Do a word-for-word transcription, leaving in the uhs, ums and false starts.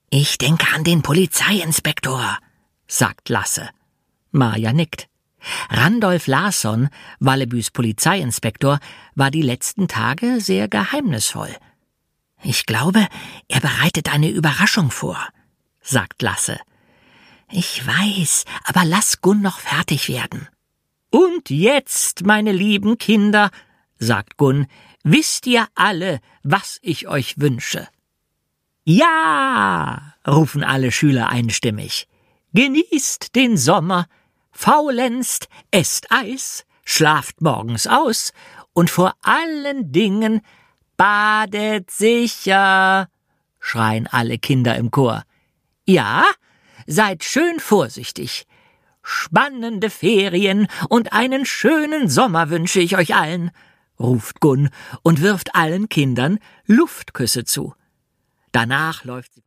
»Ich denke an den Polizeiinspektor«, sagt Lasse. Maja nickt. Randolph Larsson, Wallebys Polizeiinspektor, war die letzten Tage sehr geheimnisvoll. »Ich glaube, er bereitet eine Überraschung vor«, sagt Lasse. »Ich weiß, aber lass Gunn noch fertig werden.« »Und jetzt, meine lieben Kinder«, sagt Gunn, »wisst ihr alle, was ich euch wünsche?« »Ja«, rufen alle Schüler einstimmig. »Genießt den Sommer, faulenzt, esst Eis, schlaft morgens aus und vor allen Dingen badet sicher«, schreien alle Kinder im Chor. »Ja, seid schön vorsichtig. Spannende Ferien und einen schönen Sommer wünsche ich euch allen«, ruft Gunn und wirft allen Kindern Luftküsse zu. Danach läuft sie